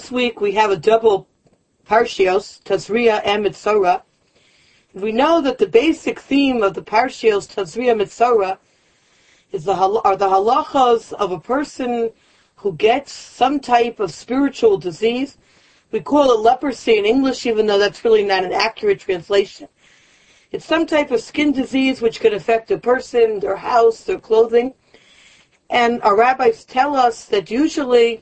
this week we have a double Parshios, Tazria and Mitzorah. We know that the basic theme of the Parshios, Tazria and Mitzorah, are the halachas of a person who gets some type of spiritual disease. We call it leprosy in English, even though that's really not an accurate translation. It's some type of skin disease which could affect a person, their house, their clothing. And our rabbis tell us that usually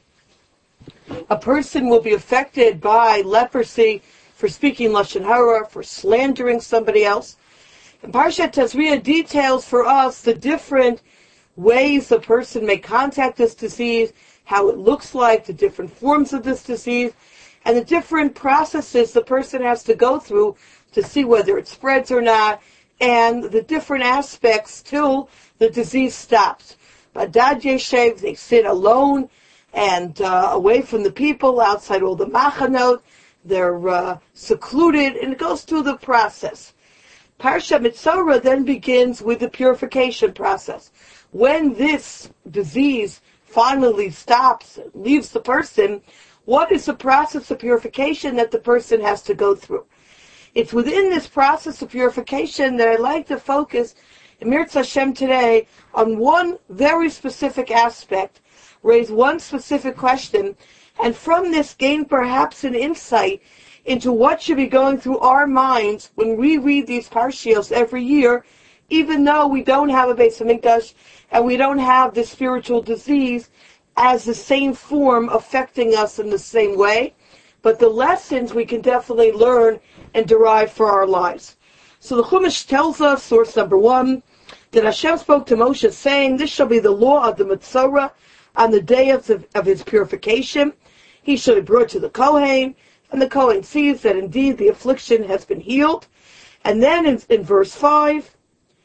a person will be affected by leprosy for speaking Lashon Hara, for slandering somebody else. And Parshat Tazria details for us the different ways a person may contact this disease, how it looks like, the different forms of this disease, and the different processes the person has to go through to see whether it spreads or not, and the different aspects till the disease stops. Badad Yeshev, they sit alone and away from the people, outside all the machanot. They're secluded, and it goes through the process. Parsha Mitzorah then begins with the purification process. When this disease finally stops, leaves the person, what is the process of purification that the person has to go through? It's within this process of purification that I'd like to focus, Emir Hashem, today on one very specific aspect, raise one specific question, and from this gain perhaps an insight into what should be going through our minds when we read these parshios every year, even though we don't have a Beis Hamikdash and we don't have this spiritual disease as the same form affecting us in the same way. But the lessons we can definitely learn and derive for our lives. So the Chumash tells us, source number 1, that Hashem spoke to Moshe saying, this shall be the law of the Mitzorah on the day of his purification. He shall be brought to the Kohen, and the Kohen sees that indeed the affliction has been healed. And then in verse 5,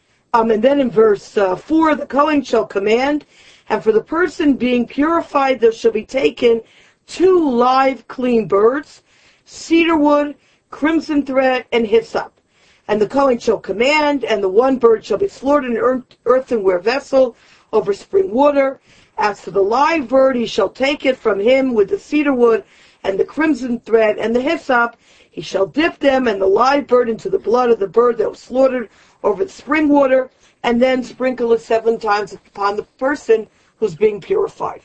and then in verse 4, the Kohen shall command, and for the person being purified there shall be taken 2 live clean birds, cedar wood, crimson thread, and hyssop. And the Kohen shall command, and the one bird shall be slaughtered in an earthenware vessel over spring water. As for the live bird, he shall take it from him with the cedar wood and the crimson thread and the hyssop. He shall dip them and the live bird into the blood of the bird that was slaughtered over the spring water, and then sprinkle it 7 times upon the person who's being purified.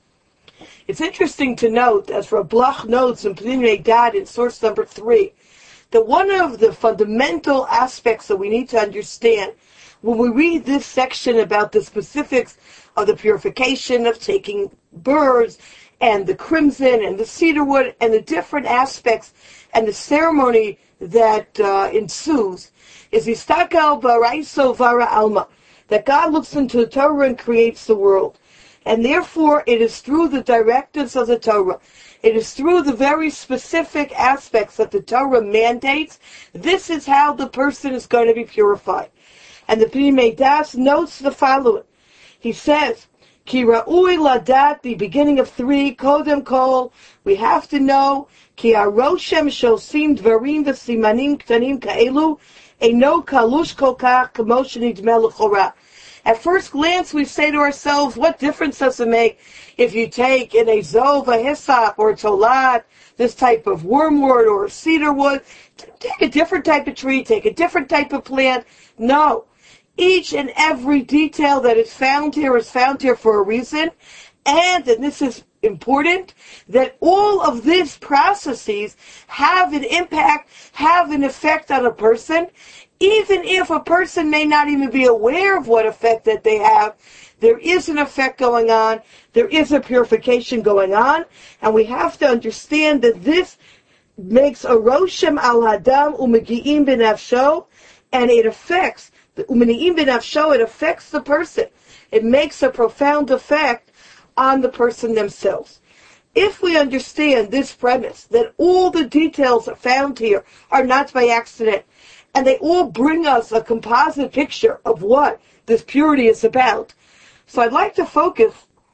It's interesting to note, as Rav Blach notes in Pnimiyei Dad in source number 3, that one of the fundamental aspects that we need to understand when we read this section about the specifics of the purification of taking birds and the crimson and the cedar wood and the different aspects and the ceremony that ensues is Yistakal Baraiso Vara Alma, that God looks into the Torah and creates the world. And therefore it is through the directives of the Torah, it is through the very specific aspects that the Torah mandates, this is how the person is going to be purified. And the Pnimiyei Das notes the following. He says, Ki ra'ui ladat, the beginning of 3, kodem kol, we have to know, Ki aroshem shosim dvarim v'simanim ktanim ka'elu, eino kalush kol kach kamo shenidmeh l'chora. At first glance, we say to ourselves, what difference does it make if you take an azov, a hyssop, or a tolad, this type of wormwood or cedar wood? Take a different type of tree, take a different type of plant. No. Each and every detail that is found here for a reason. And this is important, that all of these processes have an impact, have an effect on a person. Even if a person may not even be aware of what effect that they have, there is an effect going on, there is a purification going on, and we have to understand that this makes a roshem al hadam umegi'im b'nafsho, and it affects the umegi'im b'nafsho, it affects the person. It makes a profound effect on the person themselves. If we understand this premise, that all the details found here are not by accident, and they all bring us a composite picture of what this purity is about. So I'd like to focus,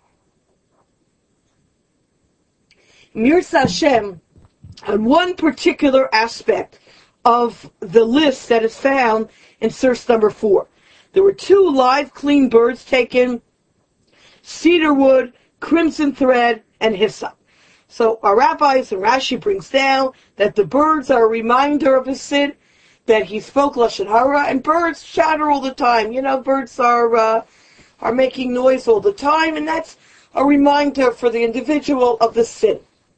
Mirza Hashem, on one particular aspect of the list that is found in source number 4. There were 2 live clean birds taken, cedar wood, crimson thread, and hyssop. So our rabbis and Rashi brings down that the birds are a reminder of his sin, that he spoke Lashon Hara, and birds chatter all the time. Birds are making noise all the time, and that's a reminder for the individual of the sin.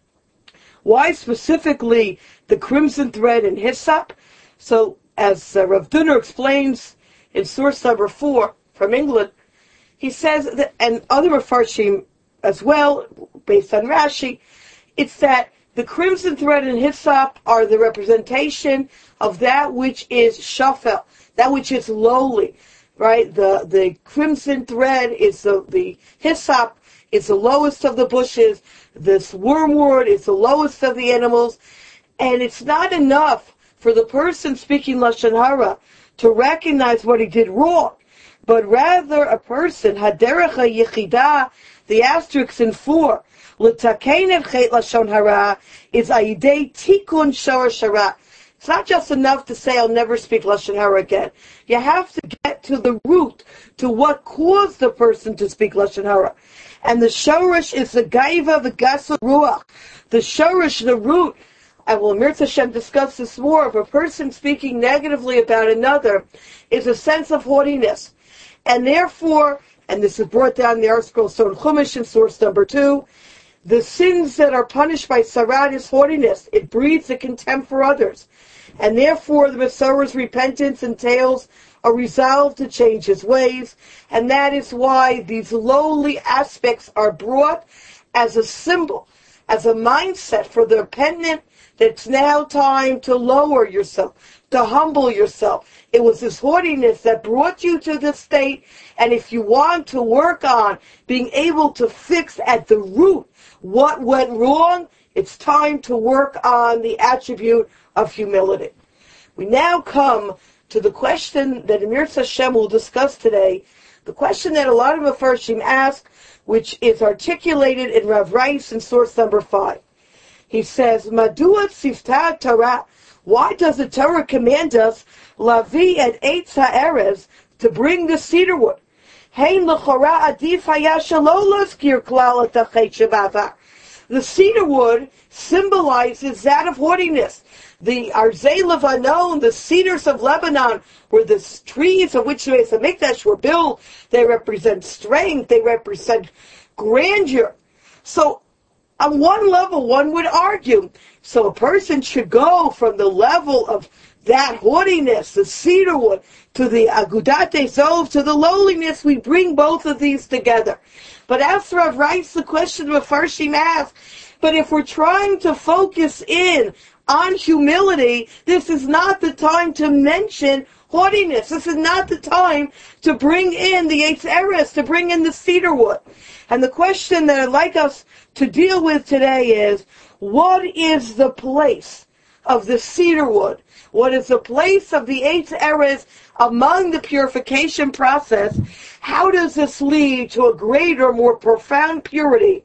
Why specifically the crimson thread and hyssop? So, as Rav Dunner explains in source number 4 from England, he says that, and other Mefarshim as well, based on Rashi, it's that the crimson thread and hyssop are the representation of that which is shafel, that which is lowly, right? The crimson thread is the hyssop is the lowest of the bushes. This wormwood is the lowest of the animals. And it's not enough for the person speaking Lashon Hara to recognize what he did wrong, but rather a person, Haderech HaYechidah, the asterisk in 4, L'takein et chet Lashon Hara, is Ayidei Tikun Sharash Hara. It's not just enough to say, I'll never speak Lashon Hara again. You have to get to the root, to what caused the person to speak Lashon Hara. And the Shorish is the Gaiva, the Gasa Ruach. The Shorish, the root, I will Mirz Hashem discuss this more, of a person speaking negatively about another is a sense of haughtiness. And therefore, and this is brought down in the article Son Chumash in source number 2, the sins that are punished by Sarat is haughtiness. It breeds a contempt for others. And therefore, the Mesorah's repentance entails a resolve to change his ways. And that is why these lowly aspects are brought as a symbol, as a mindset for the repentant, that it's now time to lower yourself, to humble yourself. It was this haughtiness that brought you to this state, and if you want to work on being able to fix at the root what went wrong, it's time to work on the attribute of humility. We now come to the question that Amir Hashem will discuss today, the question that a lot of Mefarshim ask, which is articulated in Rav Rice in source number 5. He says, Madua tzivta Torah, why does the Torah command us, lavi et eitz ha'erez, to bring the cedar wood? Hein l'chora adif haya shelo lozkir klal et hachet shebavar. The cedar wood symbolizes that of haughtiness. The Arzei Levanon, the cedars of Lebanon, were the trees of which the Beis HaMikdash were built. They represent strength. They represent grandeur. So, on one level, one would argue, so a person should go from the level of that haughtiness, the cedar wood, to the agudat zov, to the lowliness. We bring both of these together. But as Rav Rice, the question of Mefarshim asks, but if we're trying to focus in on humility, this is not the time to mention haughtiness. This is not the time to bring in the Eitz Eres, to bring in the cedar wood. And the question that I'd like us to deal with today is, what is the place of the cedar wood? What is the place of the Eitz Eres among the purification process? How does this lead to a greater, more profound purity?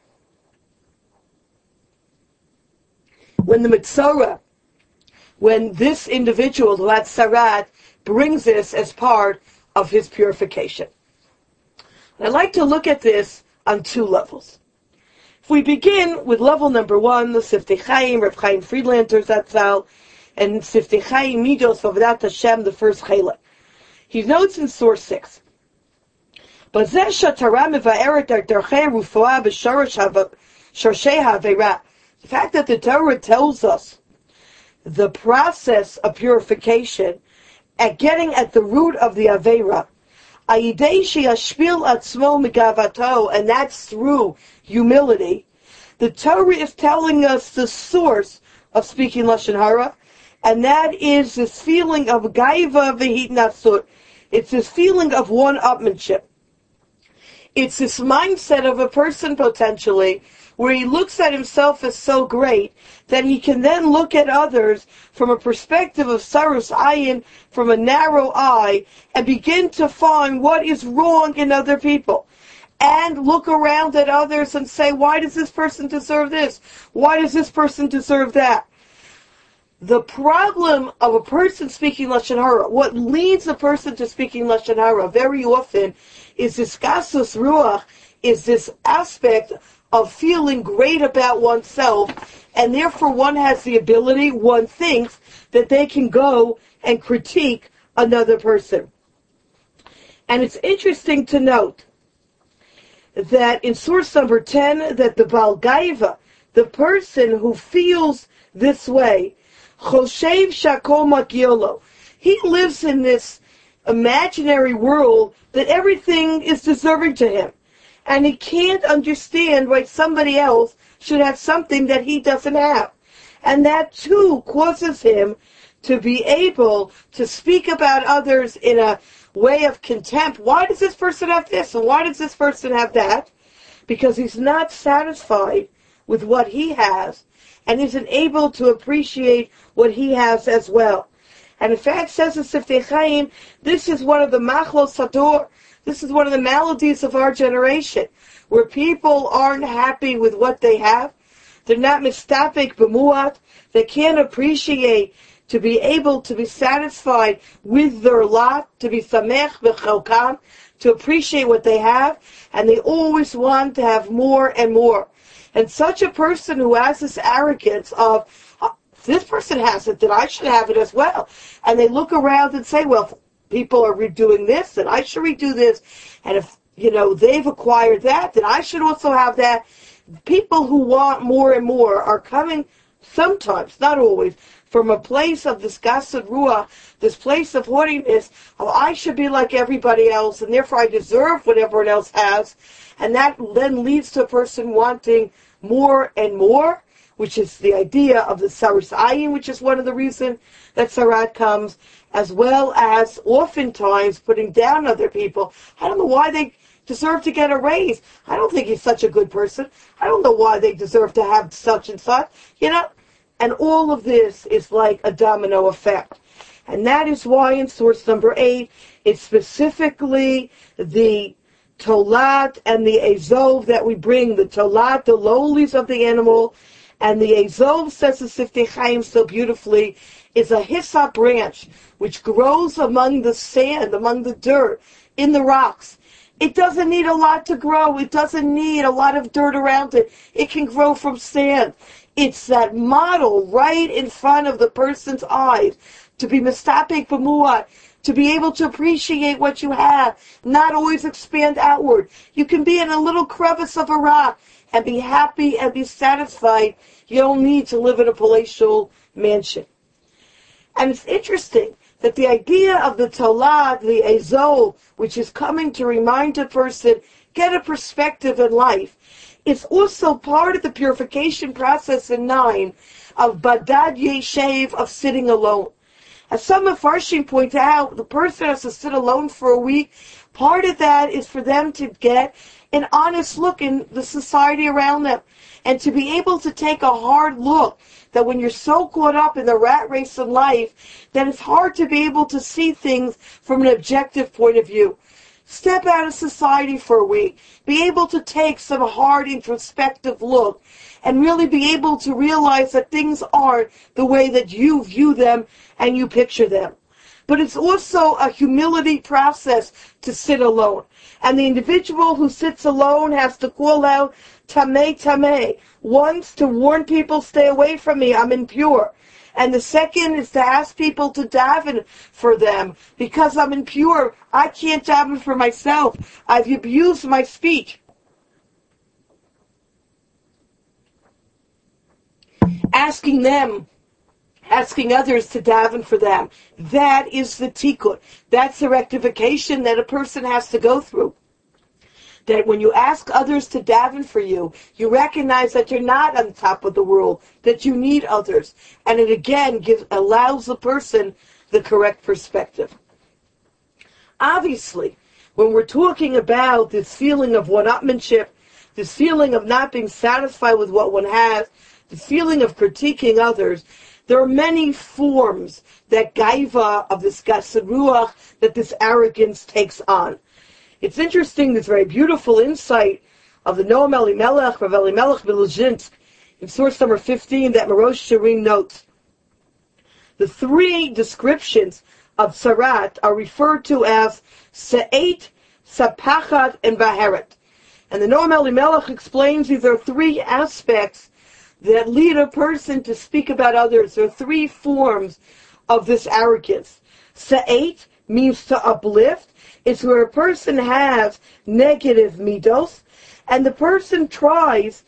When the Metzora, when this individual, the Sarat, brings this as part of his purification. I'd like to look at this on 2 levels. If we begin with level number 1, the Siftei Chaim, Rav Chaim Friedlander Zatzal, and Siftei Chaim Midos of Avodat Hashem, the first Chelek. He notes in source 6, the fact that the Torah tells us the process of purification at getting at the root of the Aveira, and that's through humility. The Torah is telling us the source of speaking Lashon Hara, and that is this feeling of gaiva v'hitnatsut. It's this feeling of one-upmanship. It's this mindset of a person potentially where he looks at himself as so great that he can then look at others from a perspective of sarus ayin, from a narrow eye, and begin to find what is wrong in other people. And look around at others and say, why does this person deserve this? Why does this person deserve that? The problem of a person speaking Lashon Hara, what leads a person to speaking Lashon Hara very often is this gasus ruach, is this aspect of feeling great about oneself, and therefore one has the ability, one thinks, that they can go and critique another person. And it's interesting to note that in source number 10, that the Baal Gaiva, the person who feels this way, Choshev Shakol Makiolo, he lives in this imaginary world that everything is deserving to him. And he can't understand why somebody else should have something that he doesn't have. And that too causes him to be able to speak about others in a way of contempt. Why does this person have this? And why does this person have that? Because he's not satisfied with what he has and isn't able to appreciate what he has as well. And in fact, says the Siftei Chaim, this is one of the machlos hador. This is one of the maladies of our generation, where people aren't happy with what they have. They're not mistapik b'muat. They can't appreciate to be able to be satisfied with their lot, to be samech b'chelkam, to appreciate what they have, and they always want to have more and more. And such a person who has this arrogance of, this person has it, then I should have it as well. And they look around and say, well, people are redoing this, and I should redo this. And if, they've acquired that, then I should also have that. People who want more and more are coming sometimes, not always, from a place of this gasad ruach, this place of haughtiness. Oh, I should be like everybody else, and therefore I deserve what everyone else has. And that then leads to a person wanting more and more, which is the idea of the saras ayin, which is one of the reasons that sarat comes, as well as oftentimes putting down other people. I don't know why they deserve to get a raise. I don't think he's such a good person. I don't know why they deserve to have such and such. And all of this is like a domino effect. And that is why in source number 8, it's specifically the tolat and the azov that we bring. The tolat, the lowlies of the animal, and the azov, says the Siftei Chaim so beautifully, is a hyssop branch which grows among the sand, among the dirt, in the rocks. It doesn't need a lot to grow. It doesn't need a lot of dirt around it. It can grow from sand. It's that model right in front of the person's eyes, to be mistapik b'muat, to be able to appreciate what you have, not always expand outward. You can be in a little crevice of a rock and be happy and be satisfied. You don't need to live in a palatial mansion. And it's interesting that the idea of the tolat, the azol, which is coming to remind a person, get a perspective in life, is also part of the purification process in 9 of badad yeshev, of sitting alone. As some Mefarshim point out, the person has to sit alone for a week. Part of that is for them to get an honest look in the society around them, and to be able to take a hard look, that when you're so caught up in the rat race of life, that it's hard to be able to see things from an objective point of view. Step out of society for a week. Be able to take some hard introspective look and really be able to realize that things aren't the way that you view them and you picture them. But it's also a humility process to sit alone. And the individual who sits alone has to call out, Tameh, Tameh. Once, to warn people, stay away from me, I'm impure. And the second is to ask people to daven for them. Because I'm impure, I can't daven for myself. I've abused my speech. Asking others to daven for them. That is the tikkun. That's the rectification that a person has to go through. That when you ask others to daven for you, you recognize that you're not on top of the world, that you need others. And it again allows the person the correct perspective. Obviously, when we're talking about this feeling of one-upmanship, this feeling of not being satisfied with what one has, the feeling of critiquing others, there are many forms that gaiva, of this gasad ruach, that this arrogance takes on. It's interesting, this very beautiful insight of the Noam Elimelech, Rav Elimelech Beluzhinsk, in source number 15, that Marosh Shirin notes. The 3 descriptions of Sarat are referred to as Sa'et, Sapachat, and Baheret. And the Noam Elimelech explains these are three aspects that lead a person to speak about others. There are three forms of this arrogance. Sa'ate means to uplift. It's where a person has negative midos, and the person tries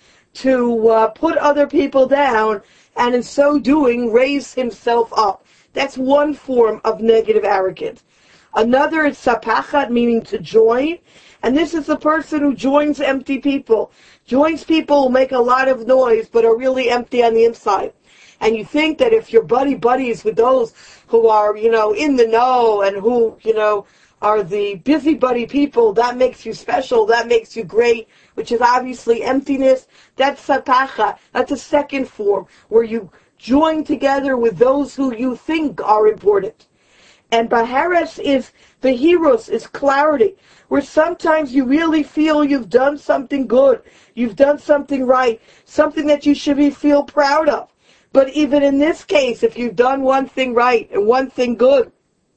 to put other people down, and in so doing, raise himself up. That's one form of negative arrogance. Another is sapachat, meaning to join, and this is the person who joins empty people. Joins people who make a lot of noise, but are really empty on the inside. And you think that if you're buddies with those who are, in the know and who, are the busybody people, that makes you special, that makes you great, which is obviously emptiness. That's satacha. That's a second form, where you join together with those who you think are important. And Bahares is, the heroes is clarity, where sometimes you really feel you've done something good, you've done something right, something that you should feel proud of. But even in this case, if you've done one thing right and one thing good,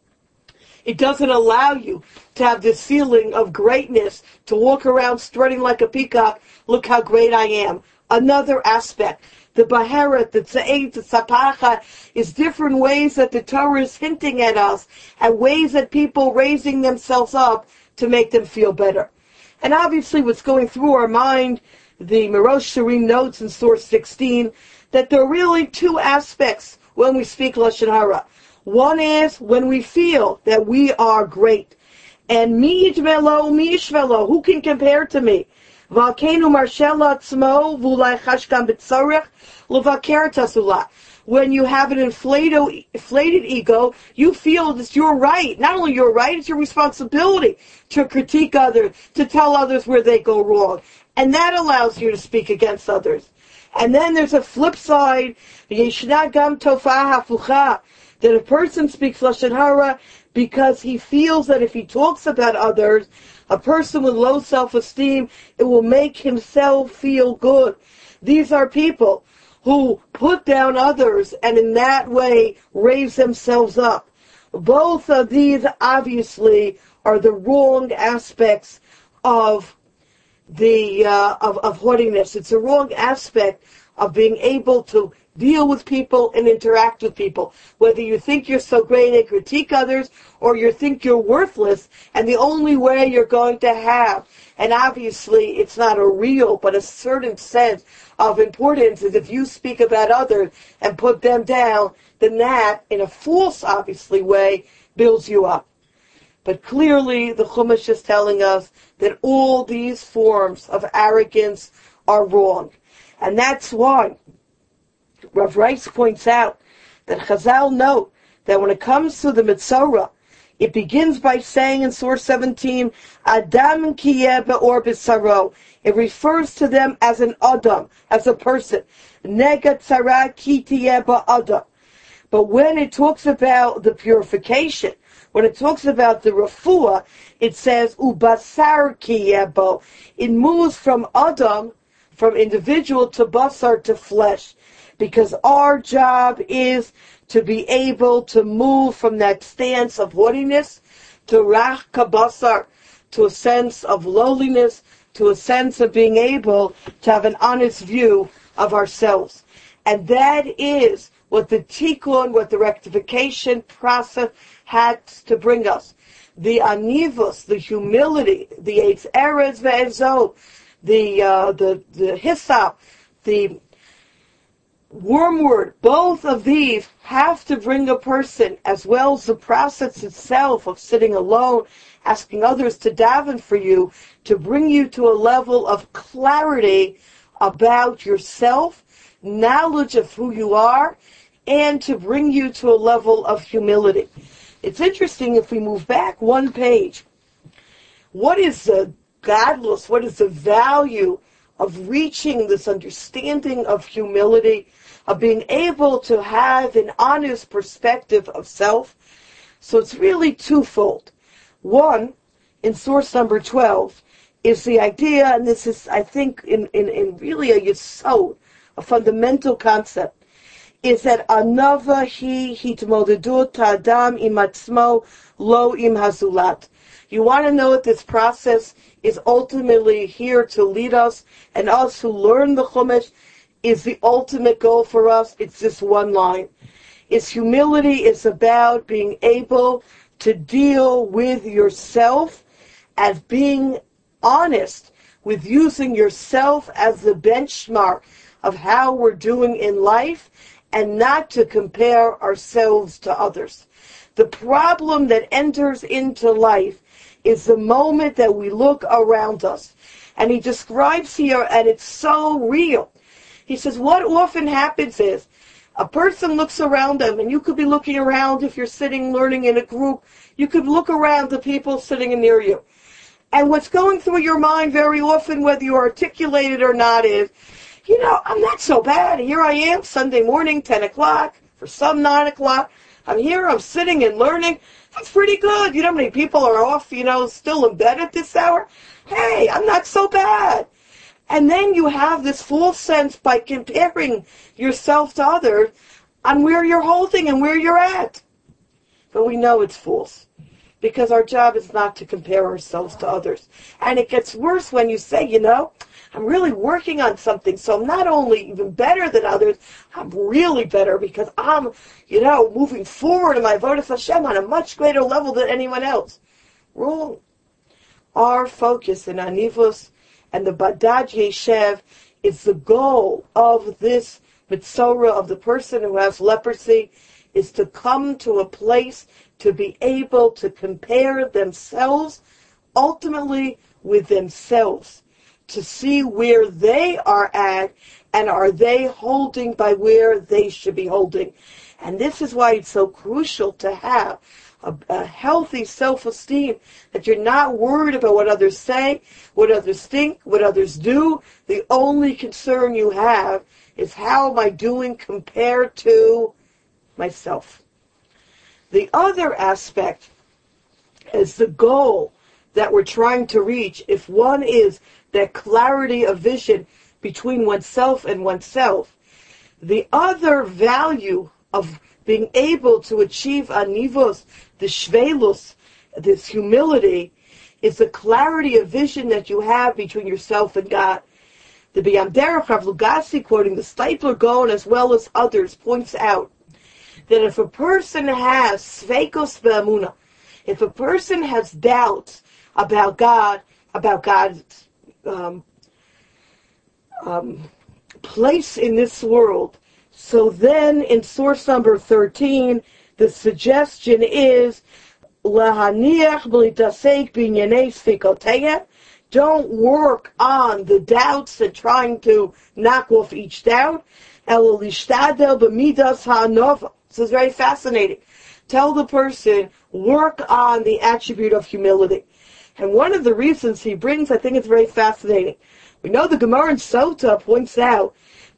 it doesn't allow you to have this feeling of greatness, to walk around strutting like a peacock, look how great I am. Another aspect, the Baheret, the Tza'ed, the Sapacha, is different ways that the Torah is hinting at us, and ways that people raising themselves up to make them feel better. And obviously what's going through our mind, the Merosh Shirim notes in source 16, that there are really two aspects when we speak Lashon Hara. One is when we feel that we are great. And mi yidmelo, mi yishvelo, who can compare to me? V'alkeinu marshela atzmo, v'ulai chashkam b'tzorech, l'vaker tasula. When you have an inflated ego, you feel that you're right. Not only you're right, it's your responsibility to critique others, to tell others where they go wrong. And that allows you to speak against others. And then there's a flip side, yeshna gam tofah hafucha, that a person speaks Lashon Hara because he feels that if he talks about others, a person with low self-esteem, it will make himself feel good. These are people who put down others and in that way raise themselves up. Both of these obviously are the wrong aspects of of haughtiness. It's a wrong aspect of being able to deal with people and interact with people. Whether you think you're so great and critique others, or you think you're worthless, and the only way you're going to have, and obviously it's not a real, but a certain sense of importance, is if you speak about others and put them down, then that, in a false, obviously, way, builds you up. But clearly, the Chumash is telling us that all these forms of arrogance are wrong. And that's why Rav Rice points out that Chazal note that when it comes to the Mitzorah, it begins by saying in source 17, Adam kiyeh be'or b'saro. It refers to them as an Adam, as a person. Nega tzara ki tiyeh ba'adam. But when it talks about the purification, when it talks about the refuah, it says ubasar kiyeh bo. It moves from Adam, from individual, to basar, to flesh. Because our job is to be able to move from that stance of haughtiness to rach kabasar, to a sense of lowliness, to a sense of being able to have an honest view of ourselves. And that is what the tikkun, what the rectification process had to bring us. The anivus, the humility, the eitz eretz ve'ezot, the hyssop, the wormwood, both of these have to bring a person, as well as the process itself of sitting alone, asking others to daven for you, to bring you to a level of clarity about yourself, knowledge of who you are, and to bring you to a level of humility. It's interesting if we move back one page. What is the godless, what is the value of reaching this understanding of humility, of being able to have an honest perspective of self? So it's really twofold. One, in source number 12, is the idea, and this is, I think, in really a yesod, a fundamental concept, is that anava hi hitmodedut ta'adam im atzmo lo im hazulat. You want to know that this process is ultimately here to lead us, and us who learn the Chumash is the ultimate goal for us. It's this one line. It's humility. It's about being able to deal with yourself as being honest with using yourself as the benchmark of how we're doing in life, and not to compare ourselves to others. The problem that enters into life is the moment that we look around us. And he describes here, and it's so real. He says, what often happens is, a person looks around them, and you could be looking around if you're sitting learning in a group, you could look around the people sitting near you. And what's going through your mind very often, whether you articulate it or not, is, I'm not so bad. Here I am, Sunday morning, 10 o'clock, for some 9 o'clock. I'm here, I'm sitting and learning. That's pretty good. You know how many people are off, still in bed at this hour? Hey, I'm not so bad. And then you have this false sense by comparing yourself to others on where you're holding and where you're at. But we know it's false, because our job is not to compare ourselves to others. And it gets worse when you say, I'm really working on something, so I'm not only even better than others, I'm really better because I'm, moving forward in my Avodas Hashem on a much greater level than anyone else. Wrong. Our focus in Anivus and the Badad Yeshev is the goal of this Mitzorah, of the person who has leprosy, is to come to a place to be able to compare themselves ultimately with themselves, to see where they are at, and are they holding by where they should be holding. And this is why it's so crucial to have a healthy self-esteem, that you're not worried about what others say, what others think, what others do. The only concern you have is, how am I doing compared to myself? The other aspect is the goal that we're trying to reach. If one is that clarity of vision between oneself and oneself, the other value of being able to achieve anivos, the shvelus, this humility, is the clarity of vision that you have between yourself and God. The B'yam Derech Rav Lugasi, quoting the Steipler Gaon as well as others, points out that if a person has sveikos be'amuna, if a person has doubts about God, about God's place in this world, so then in source number 13, the suggestion is, lahaniach b'litasek b'inyanei sfikoteya. Don't work on the doubts and trying to knock off each doubt. Elo lishtadel b'midas ha'anova. This is very fascinating. Tell the person, work on the attribute of humility. And one of the reasons he brings, I think it's very fascinating. We know the Gemara in Sota points out,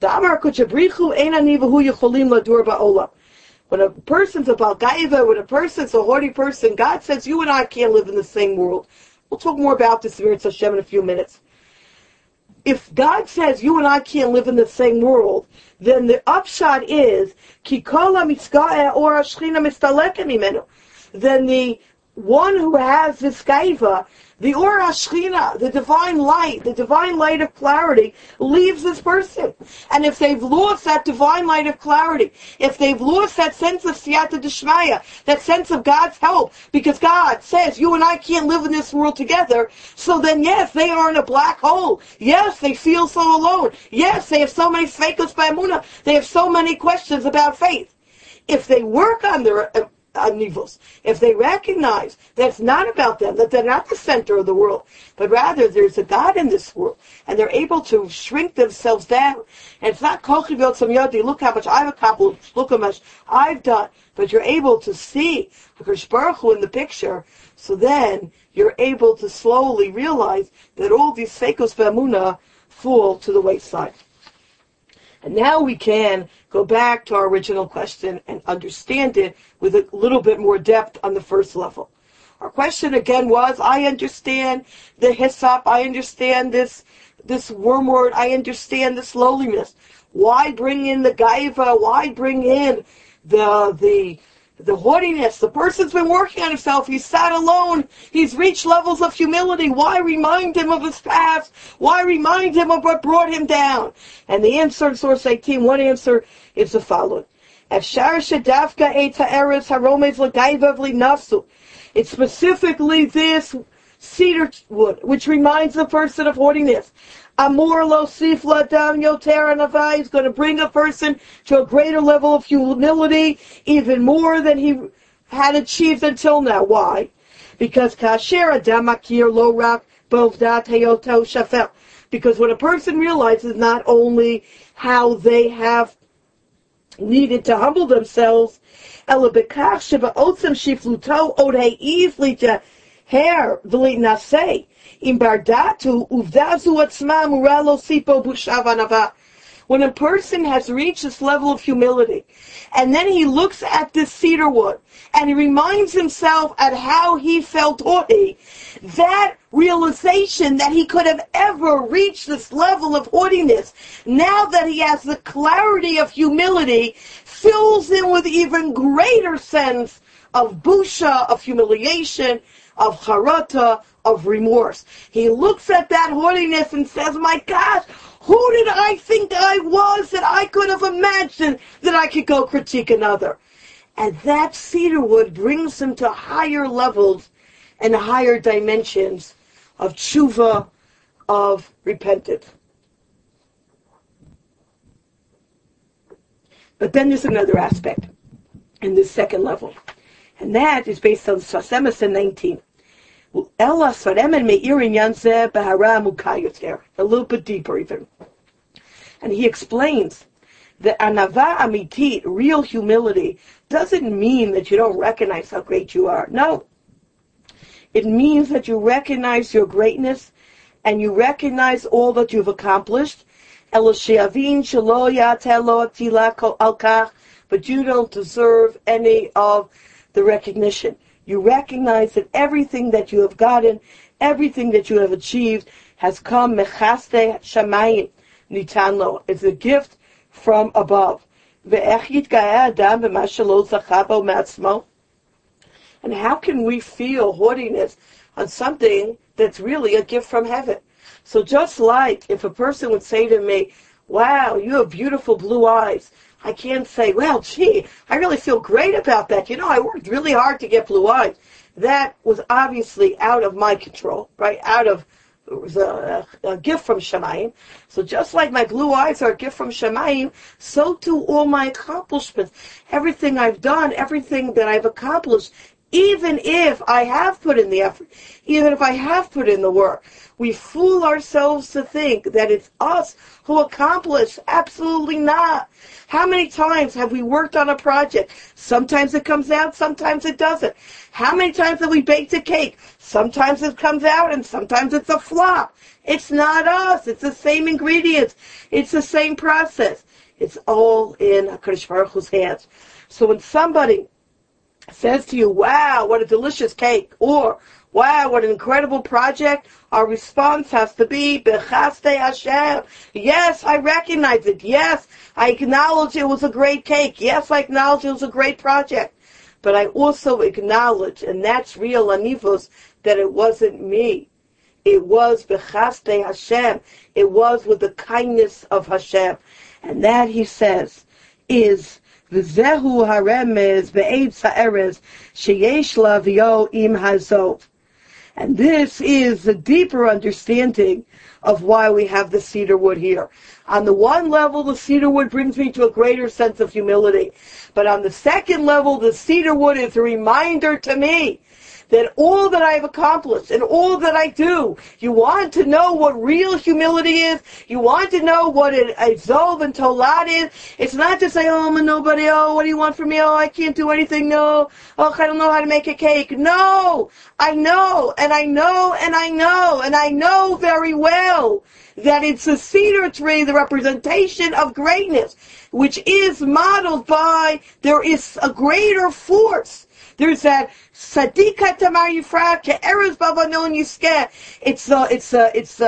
when a person's a Balgaiva, when a person's a haughty person, God says, you and I can't live in the same world. We'll talk more about this in Hashem in a few minutes. If God says you and I can't live in the same world, then the upshot is, then the one who has this gaiva, the Or HaShechina, the divine light of clarity, leaves this person. And if they've lost that divine light of clarity, if they've lost that sense of siyata d'shmaya, that sense of God's help, because God says you and I can't live in this world together, so then yes, they are in a black hole. Yes, they feel so alone. Yes, they have so many feikos b'amuna. They have so many questions about faith. If they work on their nivos, if they recognize that it's not about them, that they're not the center of the world, but rather there's a God in this world, and they're able to shrink themselves down, and it's not kochi v'yotzam yodi, look how much I've accomplished, look how much I've done, but you're able to see HaKadosh Baruch Hu in the picture, so then you're able to slowly realize that all these feikos v'amuna fall to the wayside. And now we can go back to our original question and understand it with a little bit more depth on the first level. Our question again was, I understand the hyssop, I understand this wormwood, I understand this lowliness. Why bring in the gaiva? Why bring in the haughtiness? The person's been working on himself. He's sat alone. He's reached levels of humility. Why remind him of his past? Why remind him of what brought him down? And the answer in source 18, one answer is the following. It's specifically this cedar wood, which reminds the person of haughtiness. Amor lo sif ladam yoter anavai is going to bring a person to a greater level of humility, even more than he had achieved until now. Why? Because kasher adam akir lo rak bovdat heyoto shafel. Because when a person realizes not only how they have needed to humble themselves, ela bekach shebaotzem shifluto od heiz lita hair v'lit nasei. When a person has reached this level of humility, and then he looks at this cedar wood, and he reminds himself at how he felt haughty, that realization that he could have ever reached this level of haughtiness, now that he has the clarity of humility, fills him with even greater sense of busha, of humiliation, of charata, of remorse. He looks at that haughtiness and says, my gosh, who did I think I was that I could have imagined that I could go critique another? And that cedar wood brings him to higher levels and higher dimensions of tshuva, of repentance. But then there's another aspect in this second level. And that is based on Sfas Emes 19. A little bit deeper even. And he explains that anava amitit, real humility, doesn't mean that you don't recognize how great you are. No. It means that you recognize your greatness and you recognize all that you've accomplished. But you don't deserve any of the recognition. You recognize that everything that you have gotten, everything that you have achieved, has come mechaste shamayim nitanlo. It's a gift from above. And how can we feel haughtiness on something that's really a gift from heaven? So just like if a person would say to me, wow, you have beautiful blue eyes, I can't say, well, gee, I really feel great about that. You know, I worked really hard to get blue eyes. That was obviously out of my control, right? It was a gift from Shemayim. So just like my blue eyes are a gift from Shemayim, so too all my accomplishments. Everything I've done, everything that I've accomplished, even if I have put in the effort, even if I have put in the work, we fool ourselves to think that it's us who accomplished. Absolutely not. How many times have we worked on a project? Sometimes it comes out, sometimes it doesn't. How many times have we baked a cake? Sometimes it comes out and sometimes it's a flop. It's not us. It's the same ingredients. It's the same process. It's all in HaKadosh Baruch Hu's hands. So when somebody says to you, wow, what a delicious cake, or wow, what an incredible project, our response has to be, Bechaste Hashem. Yes, I recognize it. Yes, I acknowledge it was a great cake. Yes, I acknowledge it was a great project. But I also acknowledge, and that's real anivos, that it wasn't me. It was Bechaste Hashem. It was with the kindness of Hashem. And that, he says, is V'zehu haremez be'etz ha'erez sheyesh lavio im hazov. And this is the deeper understanding of why we have the cedar wood here. On the one level, the cedar wood brings me to a greater sense of humility. But on the second level, the cedar wood is a reminder to me that all that I've accomplished and all that I do, you want to know what real humility is? You want to know what a Zov and Tolad is? It's not to say, oh, I'm nobody, oh, what do you want from me? Oh, I can't do anything, no. Oh, I don't know how to make a cake. No! I know, and I know, and I know, and I know very well that it's a cedar tree, the representation of greatness, which is modeled by, there is a greater force. There's that Sadika Tamar Yifra Ke'erez Babanon Yiskeh. It's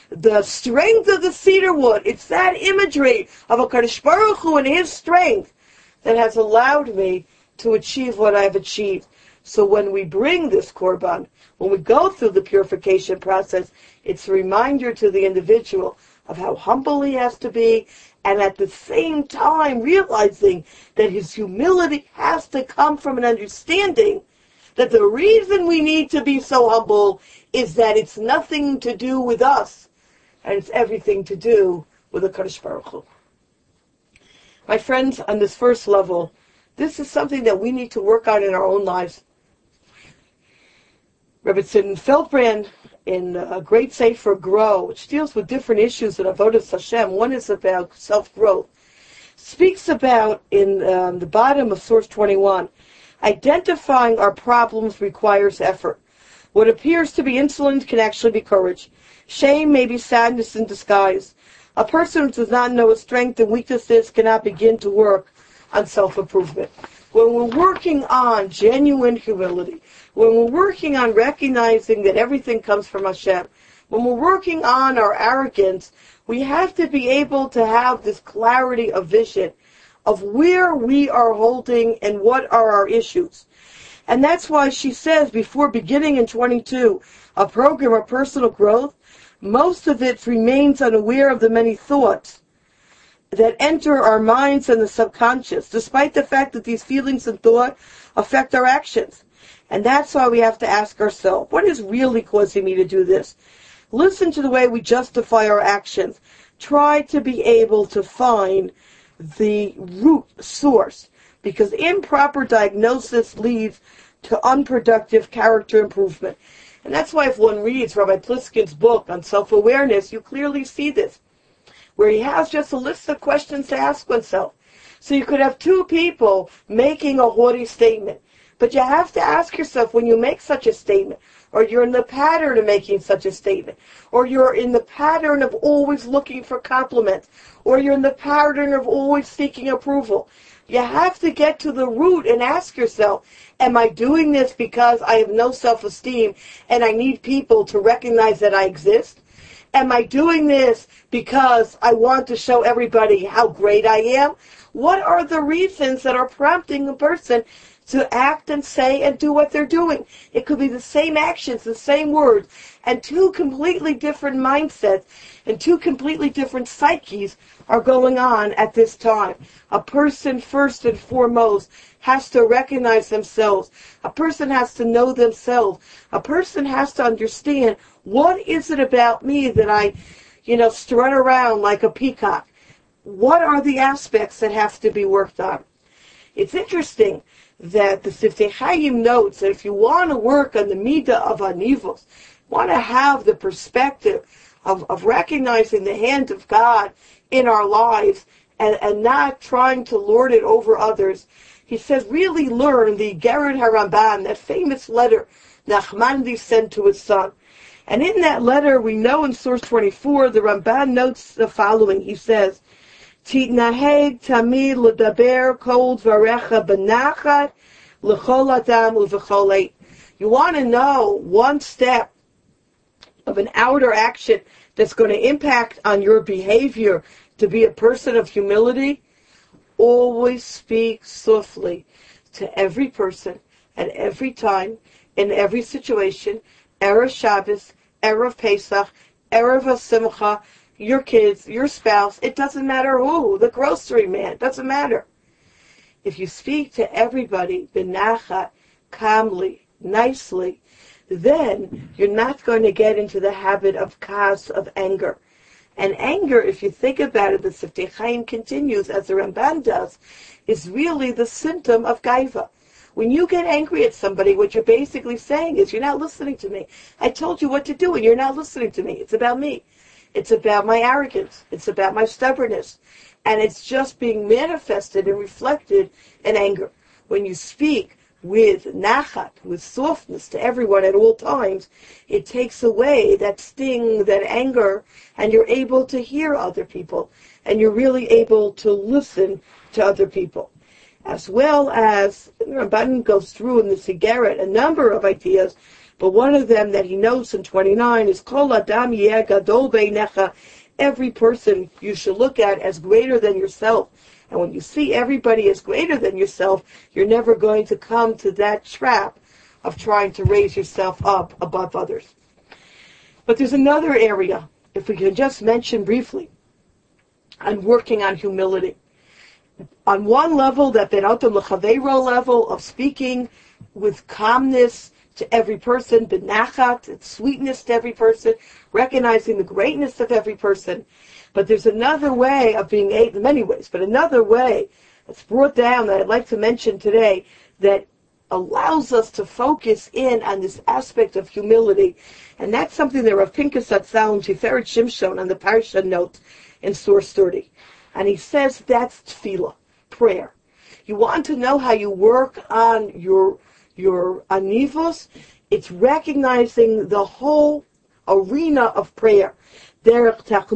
the strength of the cedar wood. It's that imagery of a Kadosh Baruch Hu and His strength that has allowed me to achieve what I've achieved. So when we bring this korban, when we go through the purification process, it's a reminder to the individual of how humble he has to be, and at the same time realizing that his humility has to come from an understanding that the reason we need to be so humble is that it's nothing to do with us, and it's everything to do with the Kadosh Baruch Hu. My friends, on this first level, this is something that we need to work on in our own lives. Rebbe Tzidon Feldbrand, in a great Sefer Grow, which deals with different issues in Avodas Hashem, one is about self-growth, speaks about, in the bottom of source 21, identifying our problems requires effort. What appears to be insolence can actually be courage. Shame may be sadness in disguise. A person who does not know his strengths and weaknesses cannot begin to work on self-improvement. When we're working on genuine humility, when we're working on recognizing that everything comes from Hashem, when we're working on our arrogance, we have to be able to have this clarity of vision of where we are holding and what are our issues. And that's why she says, before beginning in 22, a program of personal growth, most of it remains unaware of the many thoughts that enter our minds and the subconscious, despite the fact that these feelings and thought affect our actions. And that's why we have to ask ourselves, what is really causing me to do this? Listen to the way we justify our actions. Try to be able to find the root source, because improper diagnosis leads to unproductive character improvement. And that's why if one reads Rabbi Pliskin's book on self-awareness, you clearly see this, where he has just a list of questions to ask oneself. So you could have two people making a haughty statement, but you have to ask yourself, when you make such a statement, or you're in the pattern of making such a statement, or you're in the pattern of always looking for compliments, or you're in the pattern of always seeking approval, you have to get to the root and ask yourself, am I doing this because I have no self-esteem and I need people to recognize that I exist? Am I doing this because I want to show everybody how great I am? What are the reasons that are prompting a person to act and say and do what they're doing? It could be the same actions, the same words, and two completely different mindsets and two completely different psyches are going on at this time. A person, first and foremost, has to recognize themselves. A person has to know themselves. A person has to understand, what is it about me that I, strut around like a peacock? What are the aspects that have to be worked on? It's interesting that the Siftei Chaim notes that if you want to work on the midah of anivos, want to have the perspective of recognizing the hand of God in our lives and not trying to lord it over others, he says, really learn the Gered HaRamban, that famous letter Nachmanides sent to his son. And in that letter, we know in source 24, the Ramban notes the following. He says, Titnaheg tamid l'daber kol dvarecha benachat l'chol adam u'v'chol eit. You want to know one step of an outer action that's going to impact on your behavior to be a person of humility? Always speak softly to every person at every time, in every situation. Erev Shabbos, Erev Pesach, Erev Simcha, your kids, your spouse, it doesn't matter who, the grocery man, doesn't matter. If you speak to everybody, benachat, calmly, nicely, then you're not going to get into the habit of kas, of anger. And anger, if you think about it, the Siftei Chaim continues, as the Ramban does, is really the symptom of gaiva. When you get angry at somebody, what you're basically saying is, you're not listening to me. I told you what to do, and you're not listening to me. It's about me. It's about my arrogance. It's about my stubbornness. And it's just being manifested and reflected in anger. When you speak with nachat, with softness to everyone at all times, it takes away that sting, that anger, and you're able to hear other people, and you're really able to listen to other people. As well as, Ramban goes through in the Sigeret a number of ideas, But one of them that he notes in 29 is Kol Adam Yeh Gadol Beinecha. Every person you should look at as greater than yourself. And when you see everybody as greater than yourself, you're never going to come to that trap of trying to raise yourself up above others. But there's another area, if we can just mention briefly, on working on humility. On one level, that Benotam L'Chaveiro level of speaking with calmness to every person, benachat, it's sweetness to every person, recognizing the greatness of every person. But there's another way of being able, in many ways, but another way that's brought down that I'd like to mention today that allows us to focus in on this aspect of humility. And that's something that Rav Pinkus Zatzal and Tiferet Shimshon on the Parsha note in source 30. And he says that's tefillah, prayer. You want to know how you work on your anivos? It's recognizing the whole arena of prayer. The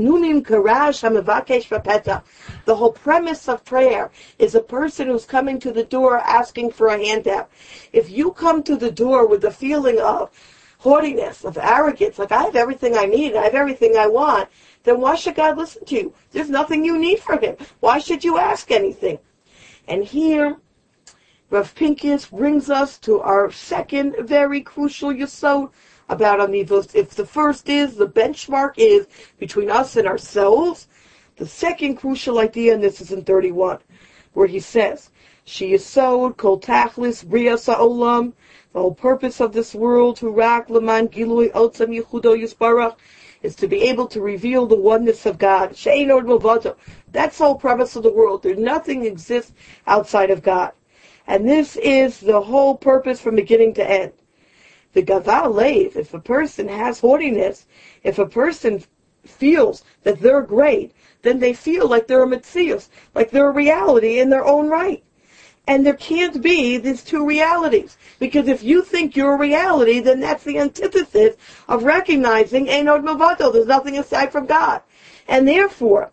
whole premise of prayer is a person who's coming to the door asking for a handout. If you come to the door with the feeling of haughtiness, of arrogance, like I have everything I need, I have everything I want, then why should God listen to you? There's nothing you need from Him. Why should you ask anything? And here, Rav Pinkus brings us to our second very crucial yesod about anivos. If the first is, the benchmark is between us and ourselves, the second crucial idea, and this is in 31, where he says, She yesod kol tachlis brias ha'olam, the whole purpose of this world, hurak leman gilui otzam yichudo yisbarach, is to be able to reveal the oneness of God. She'ein od milvado. That's the whole premise of the world. There's nothing exists outside of God. And this is the whole purpose from beginning to end. The gaval leiv, if a person has haughtiness, if a person feels that they're great, then they feel like they're a metzius, like they're a reality in their own right. And there can't be these two realities. Because if you think you're a reality, then that's the antithesis of recognizing Ein Od Milvado. There's nothing aside from God. And therefore,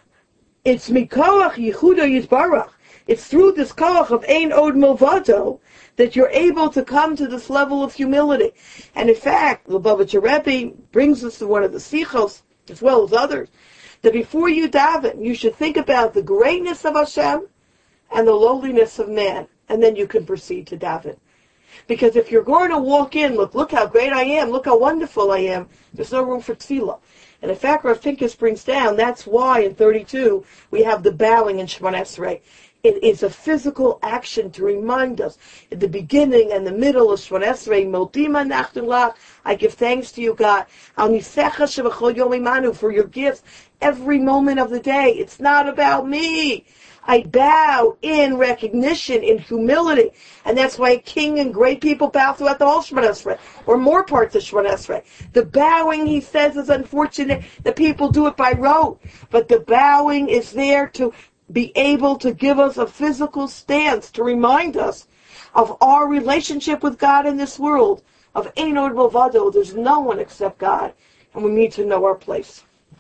it's Mikoach Yehuda Yisbarach. It's through this koach of Ein Od Milvado that you're able to come to this level of humility. And in fact, Lubavitcher Rebbe brings us to one of the sichos, as well as others, that before you daven, you should think about the greatness of Hashem and the lowliness of man, and then you can proceed to daven. Because if you're going to walk in, look how great I am, look how wonderful I am, there's no room for tefillah. And in fact, Rav Pinkus brings down, that's why in 32 we have the bowing in Shemon Esrei. It is a physical action to remind us at the beginning and the middle of Shemon Esrei, Modima Nachtun Lach, I give thanks to you, God, Al Nisecha Shevachol Yom Imanu, for your gifts every moment of the day. It's not about me. I bow in recognition, in humility. And that's why king and great people bow throughout the whole Shemon Esrei, or more parts of Shemon Esrei. The bowing, he says, is unfortunate that people do it by rote. But the bowing is there to be able to give us a physical stance, to remind us of our relationship with God in this world, of Ein Od Milvado. There's no one except God, and we need to know our place.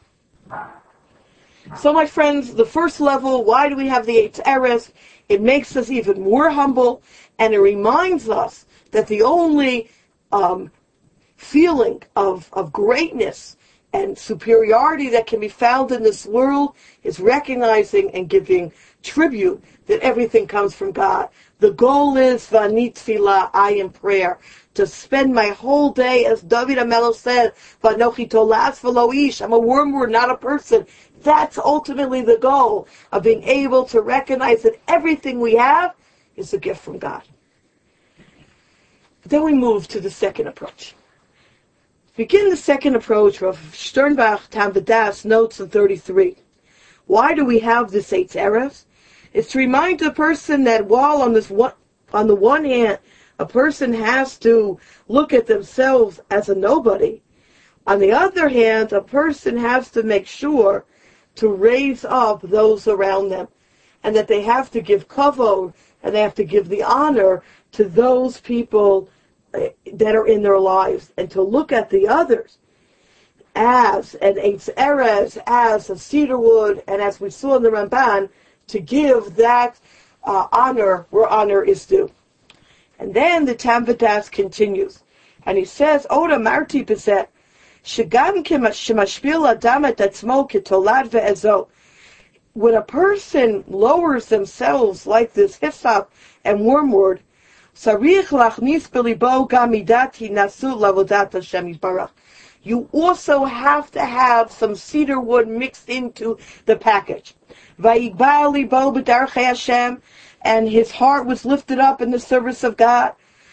So, my friends, the first level, why do we have the Eitz Eres? It makes us even more humble, and it reminds us that the only feeling of greatness and superiority that can be found in this world is recognizing and giving tribute that everything comes from God. The goal is, V'ani tefillah, I am prayer, to spend my whole day, as David HaMelech said, V'anochi tolas v'lo ish, I'm a wormwood, not a person. That's ultimately the goal of being able to recognize that everything we have is a gift from God. Then we move to the second approach. Begin the second approach. Rav Sternbach Tam V'das notes in 33. Why do we have this Eitz Eres? It's to remind the person that while on the one hand, a person has to look at themselves as a nobody, on the other hand, a person has to make sure to raise up those around them, and that they have to give kavod, and they have to give the honor to those people that are in their lives, and to look at the others as an Eitz Eres, as a cedar wood, and as we saw in the Ramban, to give that honor where honor is due. And then the Tam V'das continues, And he says, Oda Marti Bezet, Shagam Shemashpil Adam et Atzmo Ketolad ve'ezo. When a person lowers themselves like this hyssop and wormwood, Sarich lachnis belibo gamidati nasu lavodat Hashem Yisbarach. You also have to have some cedar wood mixed into the package. Vayigba libo b'darchei Hashem, and his heart was lifted up in the service of God.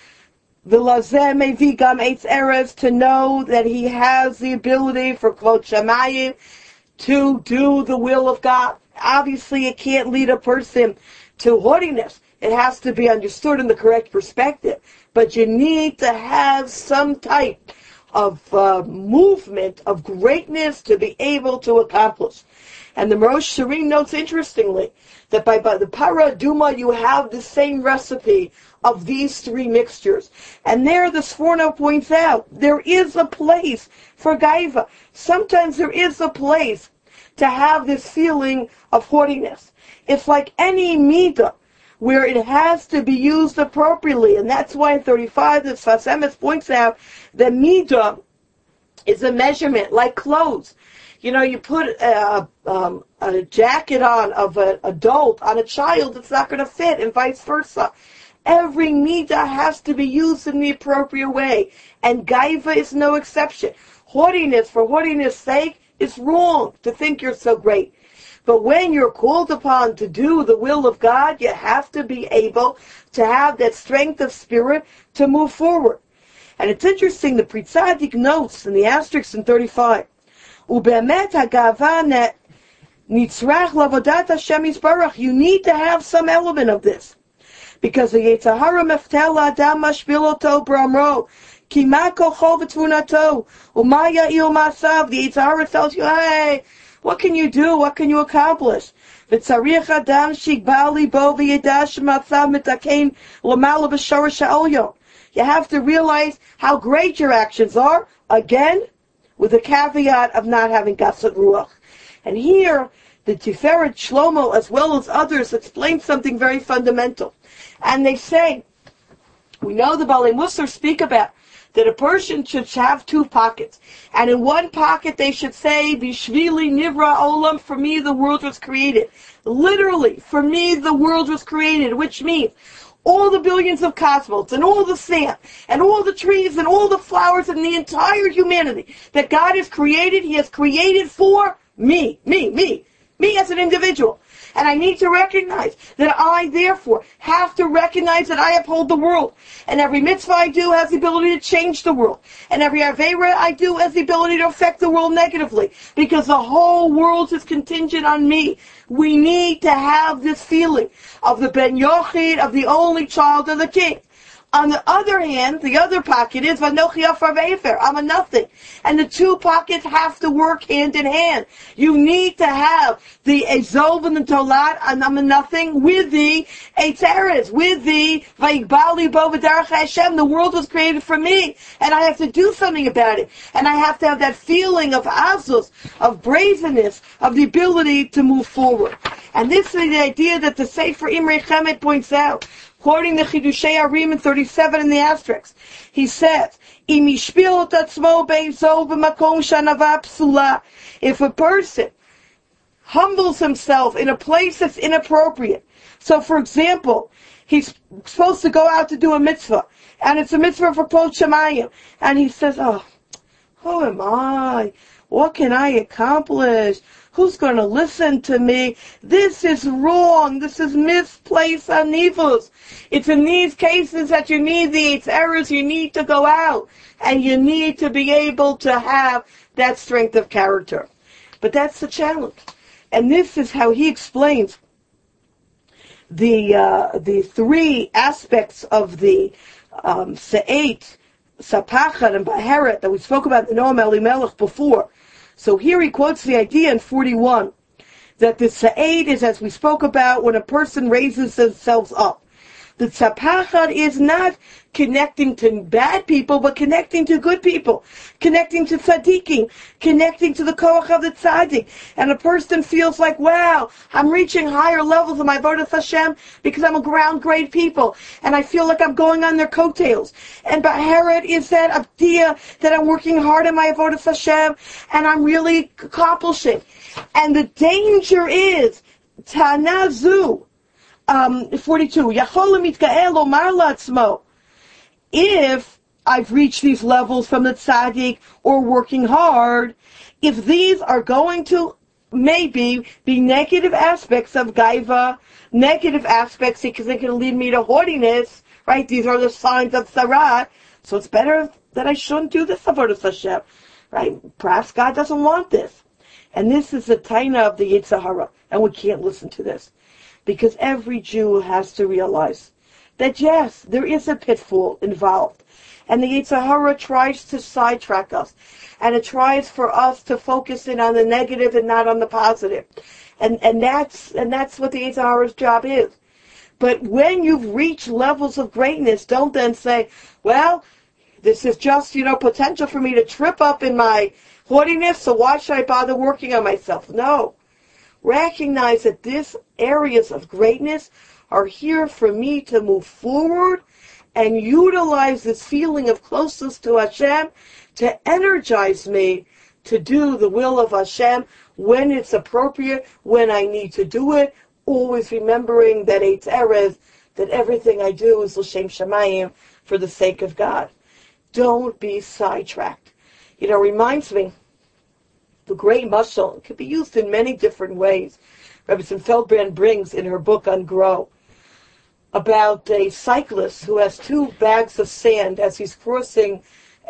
V'lazeh mevi gam eitz eretz, to know that he has the ability for kvod shamayim to do the will of God. Obviously, it can't lead a person to haughtiness. It has to be understood in the correct perspective. But you need to have some type of movement of greatness to be able to accomplish. And the Rosh Hashanah notes interestingly that by the Para Duma you have the same recipe of these three mixtures. And there the Sforno points out there is a place for Gaiva. Sometimes there is a place to have this feeling of haughtiness. It's like any midah, where it has to be used appropriately. And that's why in 35, the Sfas Emes points out that midah is a measurement, like clothes. You know, you put a jacket on of an adult on a child, it's not going to fit, and vice versa. Every midah has to be used in the appropriate way. And gaiva is no exception. Haughtiness, for haughtiness' sake, is wrong to think you're so great. But when you're called upon to do the will of God, you have to be able to have that strength of spirit to move forward. And it's interesting, the Pri Tzadik notes in the asterisk in 35, Ube'emet ha'ga'ava nitzrach lavodat Hashem Yisbarach. You need to have some element of this. Because the Yetzer Hara meftel la'adam mashpil oto b'amro, ki ma kocho v'tvunato, u'ma ya'il ma'asav. The Yetzer Hara tells you, hey, what can you do? What can you accomplish? V'tzarich adam shigba libo v'yeda shematzav mitakein l'mala b'shorish ha'olyon. You have to realize how great your actions are, again, with a caveat of not having gasat ruach. And here, the Tiferet Shlomo, as well as others, explain something very fundamental. And they say, we know the Balei Musar speak about that a person should have two pockets. And in one pocket they should say, Bishvili Nivra Olam, for me the world was created. Literally, for me the world was created, which means all the billions of cosmos and all the sand and all the trees and all the flowers and the entire humanity that God has created, He has created for me as an individual. And I need to recognize that I, therefore, have to recognize that I uphold the world. And every mitzvah I do has the ability to change the world. And every avera I do has the ability to affect the world negatively. Because the whole world is contingent on me. We need to have this feeling of the Ben Yochid, of the only child of the king. On the other hand, the other pocket is Vanochi Afar Ve'efer, I'm a nothing. And the two pockets have to work hand in hand. You need to have the Ezov and the Tolat, and I'm a nothing, with the Eitz Eretz, with the Vayigbali Bo V'Darach Hashem. The world was created for me, and I have to do something about it. And I have to have that feeling of azus, of bravenness, of the ability to move forward. And this is the idea that the Sefer Imre Chemet points out. Quoting the Chidushei Arim in 37 in the asterisk, he says, if a person humbles himself in a place that's inappropriate, so for example, he's supposed to go out to do a mitzvah, and it's a mitzvah for Kvod Shamayim, and he says, oh, who am I? What can I accomplish? Who's going to listen to me? This is wrong. This is misplaced anivus. It's in these cases that you need the Eitz Eretz. You need to go out. And you need to be able to have that strength of character. But that's the challenge. And this is how he explains the three aspects of the Se'et, Sapachat, and Baheret that we spoke about in Noam Elimelech before. So here he quotes the idea in 41 that the Sa'ed is, as we spoke about, when a person raises themselves up. The tzapachad is not connecting to bad people, but connecting to good people, connecting to tzaddikim, connecting to the koach of the tzaddik. And a person feels like, wow, I'm reaching higher levels of my avodas Hashem because I'm around great people, and I feel like I'm going on their coattails. And Baheret is that idea that I'm working hard in my avodas Hashem, and I'm really accomplishing. And the danger is, Tanazu, 42, if I've reached these levels from the tzaddik or working hard, if these are going to maybe be negative aspects of gaiva, negative aspects because they can lead me to haughtiness, right? These are the signs of sarat. So it's better that I shouldn't do this avodas Hashem, right? Perhaps God doesn't want this. And this is the taina of the Yetzer Hara, and we can't listen to this. Because every Jew has to realize that yes, there is a pitfall involved. And the Yetzer Hara tries to sidetrack us. And it tries for us to focus in on the negative and not on the positive. And that's what the Yetzer Hara's job is. But when you've reached levels of greatness, don't then say, well, this is just, potential for me to trip up in my haughtiness, so why should I bother working on myself? No. Recognize that these areas of greatness are here for me to move forward and utilize this feeling of closeness to Hashem to energize me to do the will of Hashem when it's appropriate, when I need to do it, always remembering that Eitz Erez, that everything I do is L'Shem Shamayim, for the sake of God. Don't be sidetracked. Reminds me, the great mashal, it could be used in many different ways. Rabbi Feldbrand brings in her book on Grow about a cyclist who has 2 bags of sand as he's crossing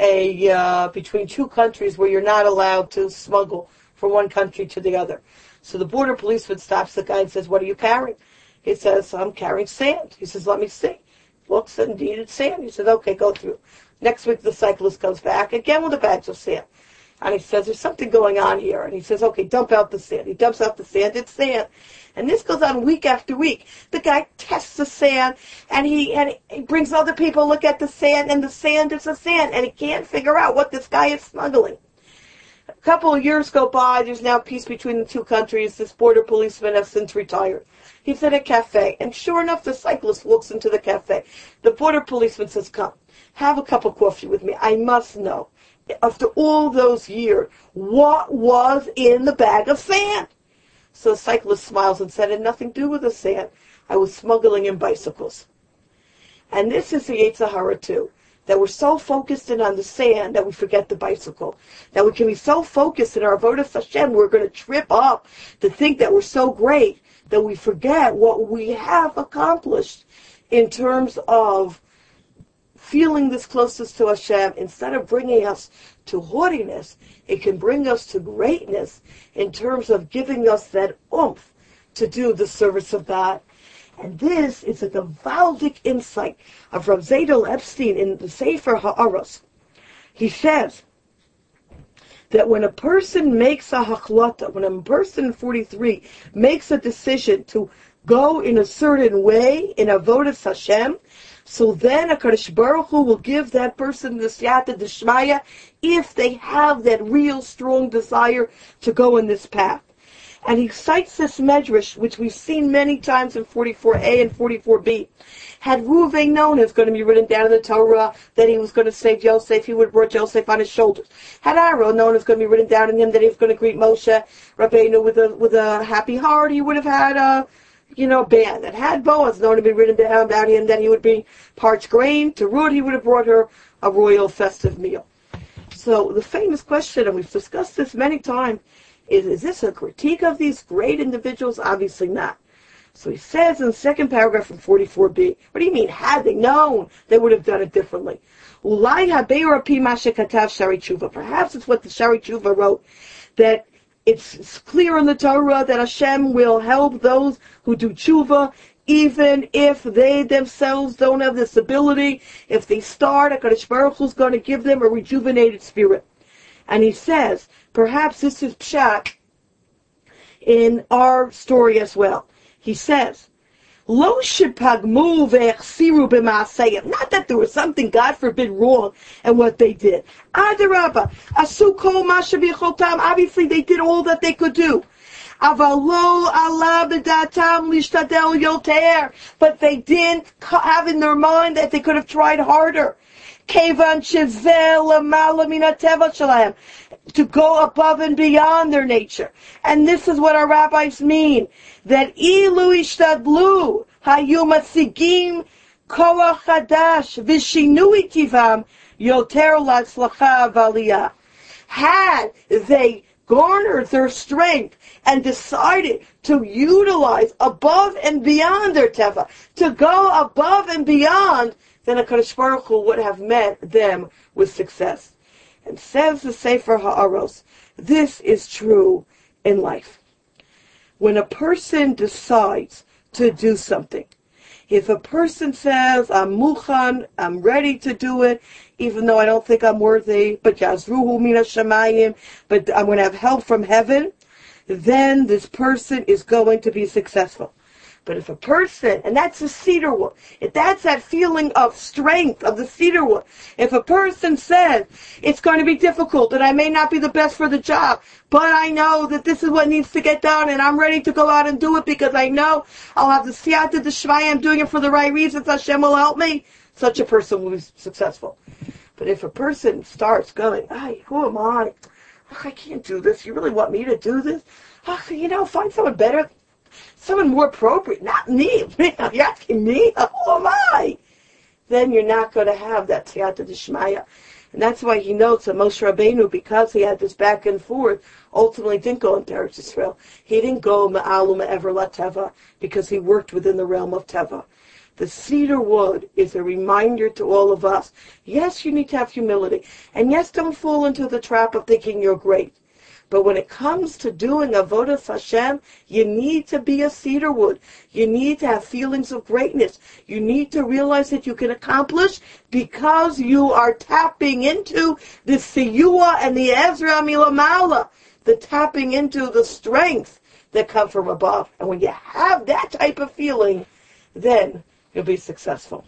between 2 countries where you're not allowed to smuggle from one country to the other. So the border policeman stops the guy and says, what are you carrying? He says, I'm carrying sand. He says, let me see. Looks, and indeed it's sand. He says, okay, go through. Next week the cyclist comes back again with the bags of sand. And he says, there's something going on here. And he says, okay, dump out the sand. He dumps out the sand. It's sand. And this goes on week after week. The guy tests the sand, and he brings other people look at the sand, and the sand is the sand. And he can't figure out what this guy is smuggling. A couple of years go by. There's now peace between the 2 countries. This border policeman has since retired. He's at a cafe. And sure enough, the cyclist walks into the cafe. The border policeman says, come, have a cup of coffee with me. I must know, after all those years, what was in the bag of sand? So the cyclist smiles and said, it had nothing to do with the sand. I was smuggling in bicycles. And this is the Yetzer Hara too, that we're so focused in on the sand that we forget the bicycle. That we can be so focused in our avodas Hashem, we're going to trip up to think that we're so great that we forget what we have accomplished in terms of feeling this closest to Hashem. Instead of bringing us to haughtiness, it can bring us to greatness in terms of giving us that oomph to do the service of God. And this is a gewaldic insight of Rav Zadel Epstein in the Sefer Ha'aros. He says that when a person makes a hachlata, when a person in 43 makes a decision to go in a certain way in avodas Hashem, so then HaKadosh Baruch Hu will give that person the siyata d'shmaya if they have that real strong desire to go in this path. And he cites this medrash, which we've seen many times in 44a and 44b. Had Reuven known it was going to be written down in the Torah that he was going to save Yosef, he would have brought Yosef on his shoulders. Had Aaron known it was going to be written down in him that he was going to greet Moshe Rabbeinu with a happy heart, he would have had a band. That had Boaz known to be written down about him, that he would bring parched grain. To Ruth, he would have brought her a royal festive meal. So the famous question, and we've discussed this many times, is this a critique of these great individuals? Obviously not. So he says in the second paragraph from 44b, what do you mean, had they known, they would have done it differently? Perhaps it's what the Shari Tshuva wrote, that it's clear in the Torah that Hashem will help those who do tshuva, even if they themselves don't have this ability. If they start, HaKadosh Baruch Hu is going to give them a rejuvenated spirit. And he says, perhaps this is pshat in our story as well. He says, Lo shepagmu ve'echsiru b'maaseyim. Not that there was something, God forbid, wrong in what they did. Adarabba, asu kol ma shebichotam. Obviously, they did all that they could do. Avalo ala b'datam lishtadel yoter. But they didn't have in their mind that they could have tried harder. Kevan shezel lamala min hateva shalem. To go above and beyond their nature. And this is what our rabbis mean. That ilu ishtadlu hayu masigim koach chadash v'shinui tivam yoter latzlacha v'aliyah. Had they garnered their strength and decided to utilize above and beyond their teva, to go above and beyond, then HaKadosh Baruch Hu would have met them with success. And says the Sefer Ha'aros, this is true in life. When a person decides to do something, if a person says, I'm mukhan, I'm ready to do it, even though I don't think I'm worthy, but yazruhu mina shamayim, but I'm going to have help from heaven, then this person is going to be successful. But if a person, and that's the cedar wood, if that's that feeling of strength of the cedar wood, if a person says, it's going to be difficult and I may not be the best for the job, but I know that this is what needs to get done and I'm ready to go out and do it because I know I'll have the siyata d'shmaya, I'm doing it for the right reasons, Hashem will help me, such a person will be successful. But if a person starts going, hey, who am I? I can't do this. You really want me to do this? Find someone better. Someone more appropriate, not me. You're asking me? Who am I? Then you're not going to have that siyata d'shmaya. And that's why he notes that Moshe Rabbeinu, because he had this back and forth, ultimately didn't go into Eretz Yisrael. He didn't go ma'alu ma'ever la teva, because he worked within the realm of teva. The cedar wood is a reminder to all of us. Yes, you need to have humility. And yes, don't fall into the trap of thinking you're great. But when it comes to doing avodas Hashem, you need to be a cedar wood. You need to have feelings of greatness. You need to realize that you can accomplish because you are tapping into the siyua and the Ezra milamala, the tapping into the strength that come from above. And when you have that type of feeling, then you'll be successful.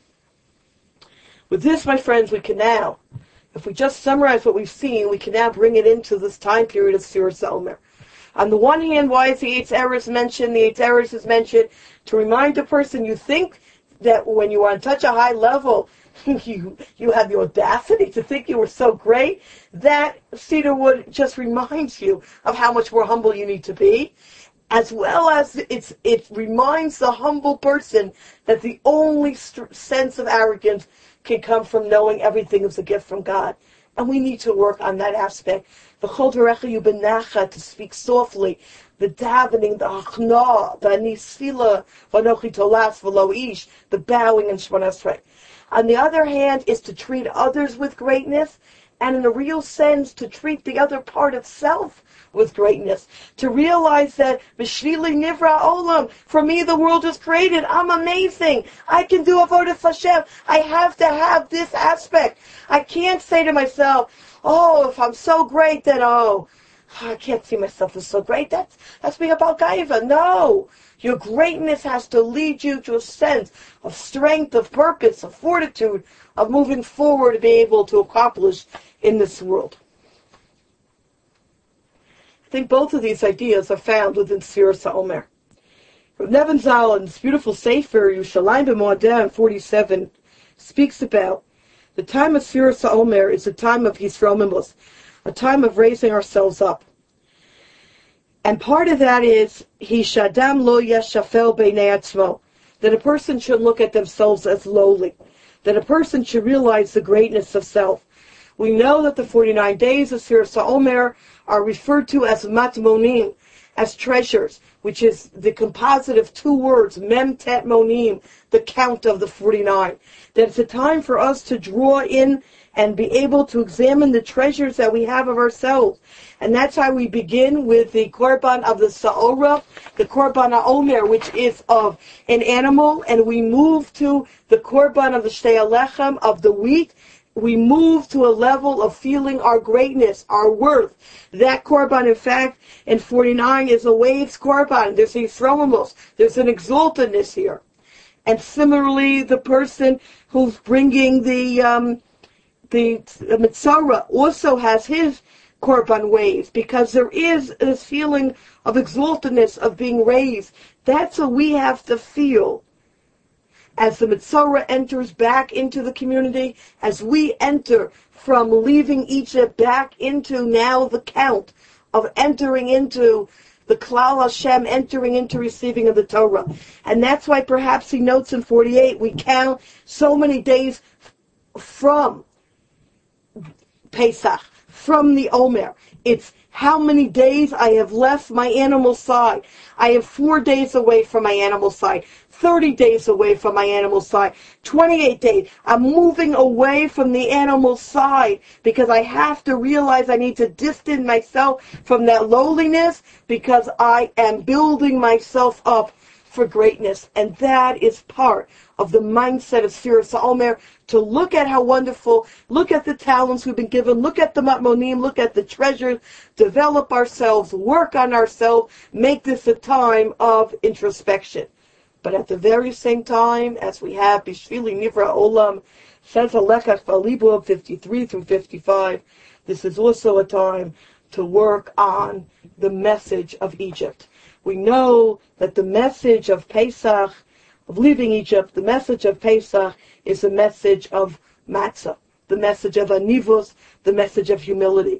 With this, my friends, we can now, if we just summarize what we've seen, we can now bring it into this time period of Sfiras HaOmer. On the one hand, why is the Eitz Eretz mentioned? The Eitz Eretz is mentioned to remind a person, you think that when you are on such a high level, you have the audacity to think you were so great, that cedar wood just reminds you of how much more humble you need to be, as well as it reminds the humble person that the only sense of arrogance can come from knowing everything is a gift from God. And we need to work on that aspect. The chol v'rechayu b'nacha, to speak softly, the davening, the achna, the anisila, v'anochi tolas v'lo ish, the bowing and Shemona Esrei. On the other hand, is to treat others with greatness, and in a real sense, to treat the other part of self with greatness. To realize that B'shvili nivra olam, for me the world was created. I'm amazing. I can do avodas Hashem. I have to have this aspect. I can't say to myself, oh, if I'm so great, then I can't see myself as so great. That's being about gaiva. No. Your greatness has to lead you to a sense of strength, of purpose, of fortitude, of moving forward to be able to accomplish in this world. I think both of these ideas are found within Sfiras HaOmer. Nevin Zal, in this beautiful Sefer, Yerushalayim B'Moadeh 47, speaks about the time of Sfiras HaOmer is a time of Hisromimus, a time of raising ourselves up. And part of that is, Hishadam lo yashafel beinei atzmo, that a person should look at themselves as lowly, that a person should realize the greatness of self. We know that the 49 days of Sfiras HaOmer are referred to as matmonim, as treasures, which is the composite of two words, mem tet monim, the count of the 49. That it's a time for us to draw in and be able to examine the treasures that we have of ourselves. And that's how we begin with the korban of the sa'ora, the korban ha'omer, which is of an animal, and we move to the korban of the shtei alechem, of the wheat. We move to a level of feeling our greatness, our worth. That korban, in fact, in 49 is a waves korban. There's a thromos. There's an exaltedness here. And similarly, the person who's bringing the Mitzorah also has his korban waves, because there is this feeling of exaltedness, of being raised. That's what we have to feel as the Mitzorah enters back into the community, as we enter from leaving Egypt back into now the count of entering into the Klal Hashem, entering into receiving of the Torah. And that's why perhaps he notes in 48, we count so many days from Pesach, from the Omer. It's how many days I have left my animal side. I have 4 days away from my animal side, 30 days away from my animal side, 28 days. I'm moving away from the animal side because I have to realize I need to distance myself from that lowliness, because I am building myself up for greatness. And that is part of the mindset of Sfiras HaOmer, to look at how wonderful, look at the talents we've been given, look at the matmonim, look at the treasures, develop ourselves, work on ourselves, make this a time of introspection. But at the very same time, as we have Bishvili Nivra Olam, says Alekach Valibu 53 through 55, this is also a time to work on the message of Egypt. We know that the message of Pesach, of leaving Egypt, the message of Pesach is a message of matzah, the message of anivus, the message of humility.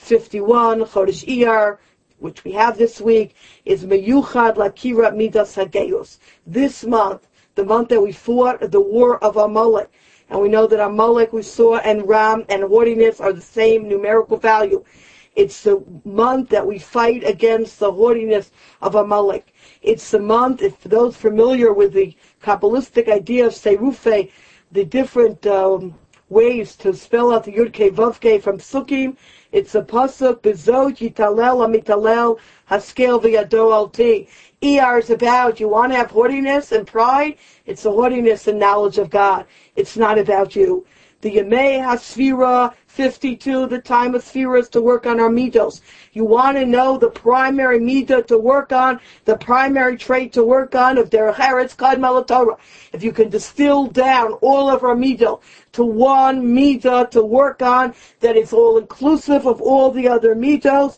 51, Chodesh Iyar, which we have this week, is Meyuchad Lakira Midas Hageus. This month, the month that we fought the war of Amalek, and we know that Amalek, we saw, and Ram and haughtiness are the same numerical value. It's the month that we fight against the haughtiness of Amalek. It's the month, if those familiar with the Kabbalistic idea of Serufe, the different ways to spell out the Yud-Kei Vav-Kei from Sukkim, it's a pasuk, Bezot Yitalel Amitalel Haskel V'Yado Alti. Iyar is about, you want to have haughtiness and pride? It's the haughtiness and knowledge of God. It's not about you. The Yemei HaSfira 52, the time of Sfira, is to work on our midos. You want to know the primary midah to work on, the primary trait to work on of Derech Eretz Kadma LaTorah. If you can distill down all of our midah to one midah to work on, that is all inclusive of all the other midos.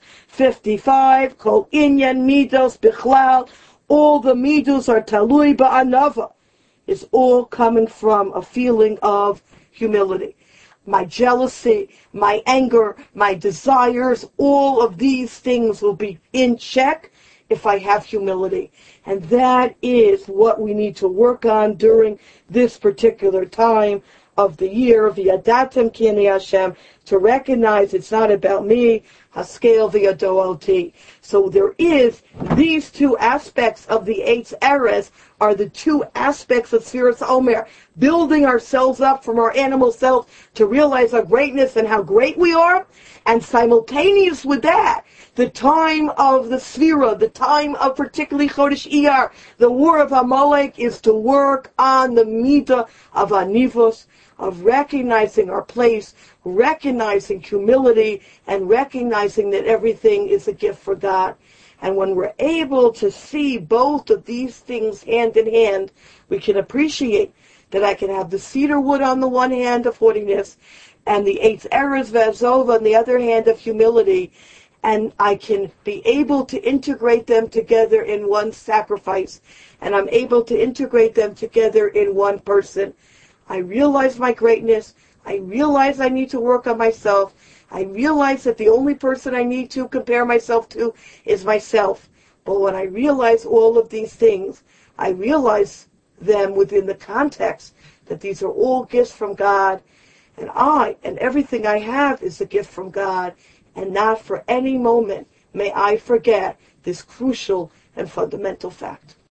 55, Kol Inyan Midos Bichlal, all the midos are talui ba'anava. It's all coming from a feeling of humility. My jealousy, my anger, my desires, all of these things will be in check if I have humility. And that is what we need to work on during this particular time of the year, V'yadatem ki ani Hashem, to recognize it's not about me, Haskel v'yado alti. So there is, these two aspects of the Eitz Erez are the two aspects of Sfiras HaOmer, building ourselves up from our animal self to realize our greatness and how great we are, and simultaneous with that, the time of the Sfira, the time of particularly Chodesh Iyar, the war of Amalek, is to work on the midah of anivos, of recognizing our place, recognizing humility, and recognizing that everything is a gift for God. And when we're able to see both of these things hand in hand, we can appreciate that I can have the cedar wood on the one hand of haughtiness, and the Eitz Erez V'Azov on the other hand of humility, and I can be able to integrate them together in one sacrifice, and I'm able to integrate them together in one person. I realize my greatness. I realize I need to work on myself. I realize that the only person I need to compare myself to is myself. But when I realize all of these things, I realize them within the context that these are all gifts from God, and I and everything I have is a gift from God, and not for any moment may I forget this crucial and fundamental fact.